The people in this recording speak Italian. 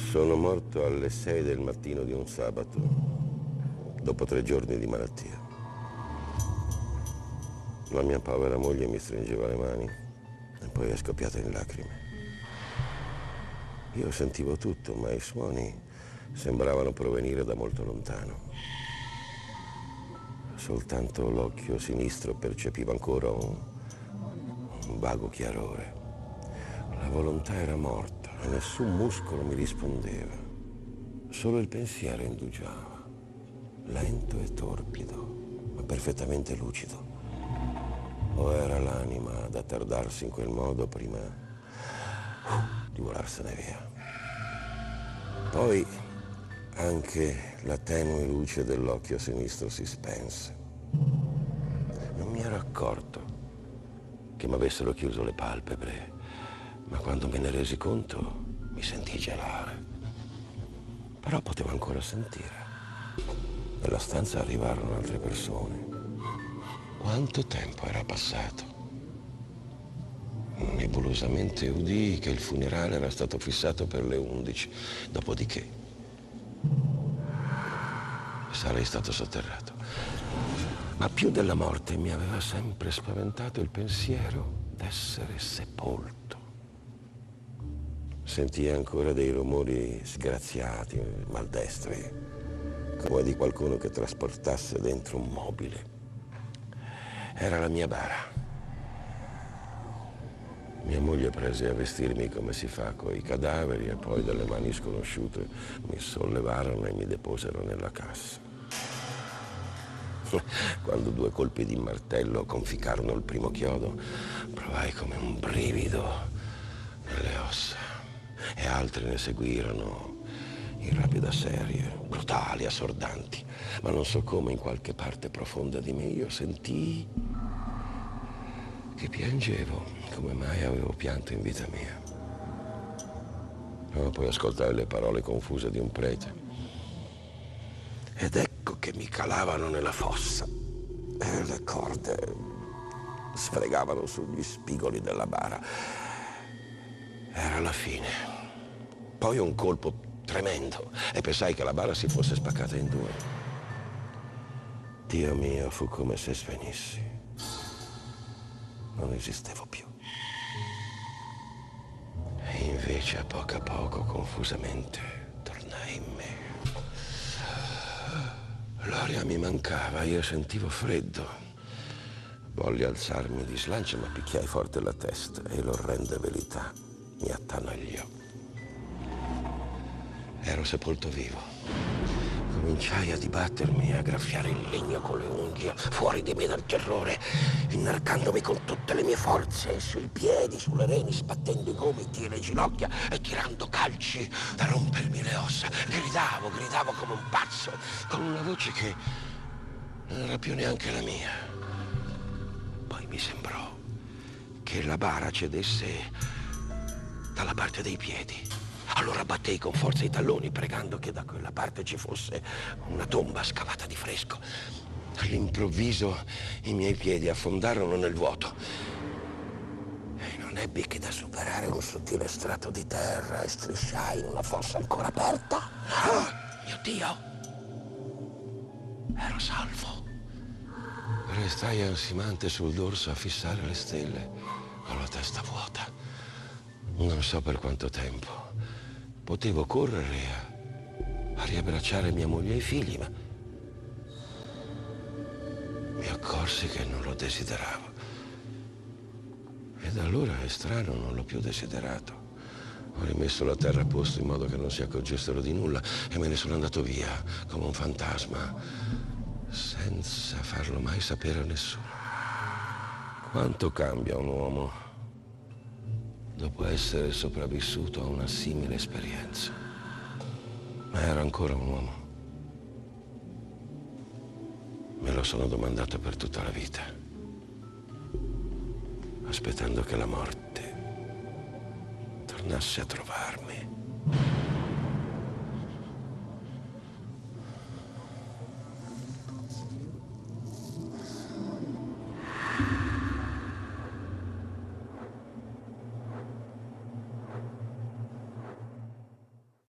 Sono morto alle 6 del mattino di un sabato, dopo 3 giorni di malattia. La mia povera moglie mi stringeva le mani e poi è scoppiata in lacrime. Io sentivo tutto, ma i suoni sembravano provenire da molto lontano. Soltanto l'occhio sinistro percepiva ancora un vago chiarore. La volontà era morta e nessun muscolo mi rispondeva. Solo il pensiero indugiava, lento e torpido, ma perfettamente lucido. O era l'anima ad attardarsi in quel modo prima di volarsene via. Poi anche la tenue luce dell'occhio sinistro si spense. Non mi ero accorto che mi avessero chiuso le palpebre, ma quando me ne resi conto mi sentii gelare. Però potevo ancora sentire. Nella stanza arrivarono altre persone. Quanto tempo era passato? Nebulosamente udii che il funerale era stato fissato per le 11, dopodiché sarei stato sotterrato. Ma più della morte mi aveva sempre spaventato il pensiero d'essere sepolto. Sentii ancora dei rumori sgraziati, maldestri, come di qualcuno che trasportasse dentro un mobile. Era la mia bara. Mia moglie prese a vestirmi come si fa coi cadaveri e poi dalle mani sconosciute mi sollevarono e mi deposero nella cassa. Quando 2 colpi di martello conficcarono il primo chiodo, provai come un brivido nelle ossa e altri ne seguirono in rapida serie, brutali, assordanti. Ma non so come, in qualche parte profonda di me io sentii che piangevo come mai avevo pianto in vita mia. Poi ascoltai le parole confuse di un prete ed ecco che mi calavano nella fossa e le corde sfregavano sugli spigoli della bara. Era la fine. Poi un colpo tremendo e pensai che la bara si fosse spaccata in 2. Dio mio, fu come se svenissi. Non esistevo più. E invece a poco, confusamente, tornai in me. L'aria mi mancava, io sentivo freddo. Volli alzarmi di slancio, ma picchiai forte la testa e l'orrenda verità mi attanagliò. Ero sepolto vivo. Cominciai a dibattermi e a graffiare il legno con le unghie, fuori di me dal terrore, inarcandomi con tutte le mie forze, sui piedi, sulle reni, sbattendo i gomiti e le ginocchia e tirando calci da rompermi le ossa. Gridavo come un pazzo, con una voce che non era più neanche la mia. Poi mi sembrò che la bara cedesse dalla parte dei piedi. Allora battei con forza i talloni, pregando che da quella parte ci fosse una tomba scavata di fresco. All'improvviso i miei piedi affondarono nel vuoto e non ebbi che da superare un sottile strato di terra e strisciai in una fossa ancora aperta. Oh, mio Dio! Ero salvo. Restai ansimante sul dorso a fissare le stelle, con la testa vuota. Non so per quanto tempo. Potevo correre a riabbracciare mia moglie e i figli, ma mi accorsi che non lo desideravo. E da allora è strano, non l'ho più desiderato. Ho rimesso la terra a posto in modo che non si accorgessero di nulla e me ne sono andato via come un fantasma, senza farlo mai sapere a nessuno. Quanto cambia un uomo dopo essere sopravvissuto a una simile esperienza. Ma ero ancora un uomo. Me lo sono domandato per tutta la vita, aspettando che la morte tornasse a trovarmi.